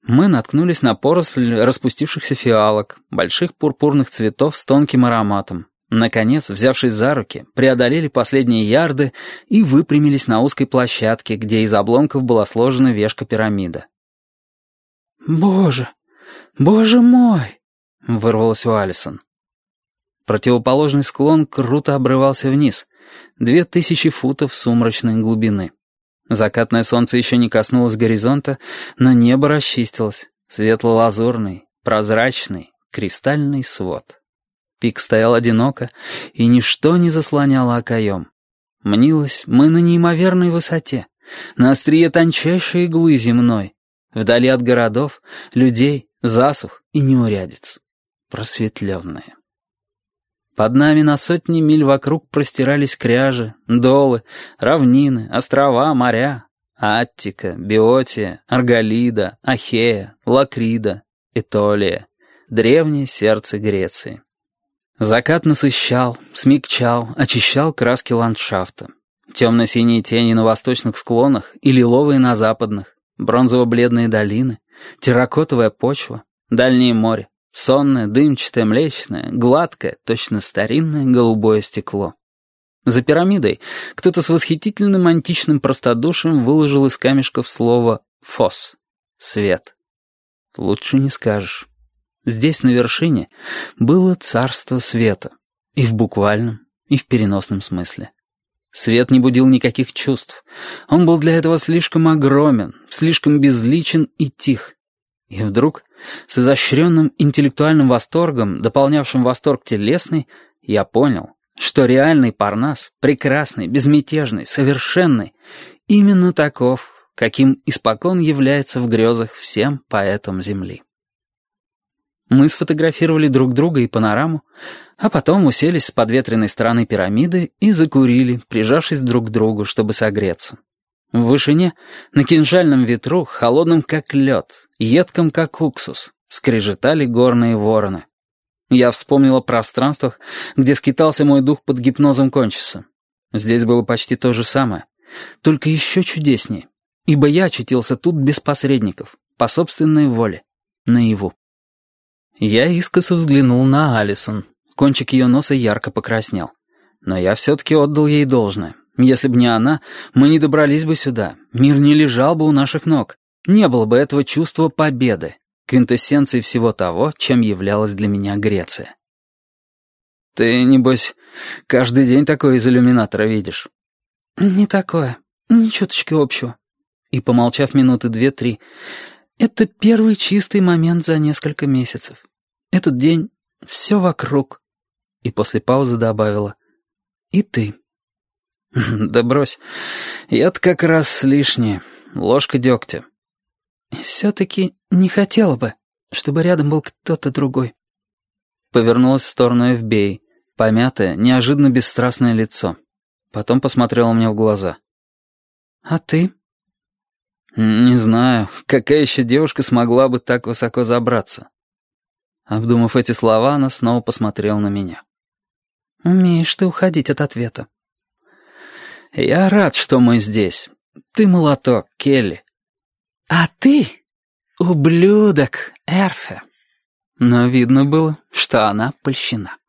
Мы наткнулись на поросль распустившихся фиалок, больших пурпурных цветов с тонким ароматом. Наконец, взявшись за руки, преодолели последние ярды и выпрямились на узкой площадке, где из обломков была сложена вешка-пирамида. «Боже! Боже мой!» — вырвалось у Алисон. Противоположный склон круто обрывался вниз, 2000 футов сумрачной глубины. Закатное солнце еще не коснулось горизонта, но небо расчистилось, светло-лазурный, прозрачный, кристальный свод. Пик стоял одиноко, и ничто не заслоняло окоем. Мнилось, мы на неимоверной высоте, на острие тончайшей иглы земной, вдали от городов, людей, засух и неурядиц, просветленные. Под нами на сотни миль вокруг простирались кряжи, долы, равнины, острова, моря, Аттика, Биотия, Арголида, Ахея, Лакрида, Этолия, древнее сердце Греции. Закат насыщал, смягчал, очищал краски ландшафта. Темно-синие тени на восточных склонах и лиловые на западных, бронзово-бледные долины, терракотовая почва, дальнее море. Сонное, дымчатое, млечное, гладкое, точно старинное голубое стекло. За пирамидой кто-то с восхитительным античным простодушием выложил из камешков слово «фос» — «свет». Лучше не скажешь. Здесь, на вершине, было царство света. И в буквальном, и в переносном смысле. Свет не будил никаких чувств. Он был для этого слишком огромен, слишком безличен и тих. И вдруг, с изощренным интеллектуальным восторгом, дополнявшим восторг телесный, я понял, что реальный Парнас, прекрасный, безмятежный, совершенный, именно таков, каким испокон является в грезах всем поэтам Земли. Мы сфотографировали друг друга и панораму, а потом уселись с подветренной стороны пирамиды и закурили, прижавшись друг к другу, чтобы согреться. В вышине, на кинжальном ветру, холодном как лед, едком как уксус, скрежетали горные вороны. Я вспомнил о пространствах, где скитался мой дух под гипнозом Кончиса. Здесь было почти то же самое, только еще чудеснее, ибо я очутился тут без посредников, по собственной воле, наяву. Я искоса взглянул на Алисон, кончик ее носа ярко покраснел, но я все-таки отдал ей должное. Если бы не она, мы не добрались бы сюда, мир не лежал бы у наших ног, не было бы этого чувства победы, квинтэссенции всего того, чем являлась для меня Греция. «Ты, небось, каждый день такое из иллюминатора видишь?» «Не такое, ни чуточки общего». И, помолчав минуты 2-3, «это первый чистый момент за несколько месяцев. Этот день — все вокруг». И после паузы добавила, «и ты». «Да брось, я-то как раз лишнее, ложка дегтя». «Все-таки не хотела бы, чтобы рядом был кто-то другой». Повернулась в сторону Эвбеи, помятое, неожиданно бесстрастное лицо. Потом посмотрела мне в глаза. «А ты?» «Не знаю, какая еще девушка смогла бы так высоко забраться». Обдумав эти слова, она снова посмотрела на меня. «Умеешь ты уходить от ответа». «Я рад, что мы здесь. Ты молоток, Келли». «А ты ублюдок, Эрфе». Но видно было, что она польщена.